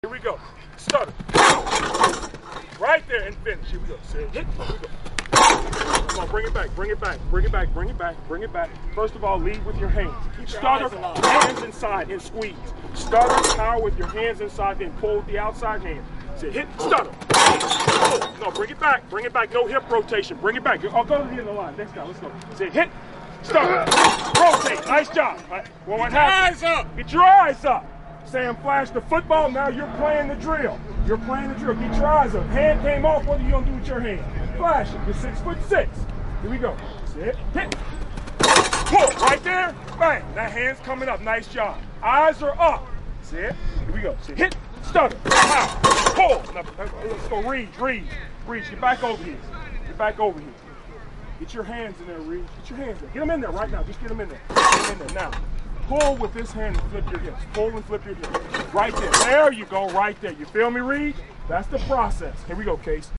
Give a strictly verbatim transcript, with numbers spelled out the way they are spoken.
Here we go. Stutter. Right there and finish. Here we go. Sit. Hit. Here we go. Come on, bring it back. Bring it back. Bring it back. Bring it back. Bring it back. First of all, lead with your hands. Keep Stutter. Hands inside and squeeze. Stutter. Power with your hands inside. Then pull with the outside hand. Sit. Hit. Stutter. Pull. No, bring it back. Bring it back. No hip rotation. Bring it back. Oh, go to the end of the line. Next guy. Let's go. Sit. Hit. Stutter. Rotate. Nice job. Right. Well, what happens? Eyes up. Get your eyes up. Sam flashed the football, now you're playing the drill. You're playing the drill. Get your eyes up. Hand came off, what are you going to do with your hand? Flash it. You're six foot six. Here we go. Sit. Hit. Pull. Right there. Bang. That hand's coming up. Nice job. Eyes are up. Sit. Here we go. Sit. Hit. Stutter. Pow. Pull. Now, let's go. Reach. Reach. Reach. Get back over here. Get back over here. Get your hands in there, Reach. Get your hands in there. Get them in there right now. Just get them in there. Get them in there now. Pull with this hand and flip your hips. Pull and flip your hips. Right there. There you go, right there. You feel me, Reed? That's the process. Here we go, Case.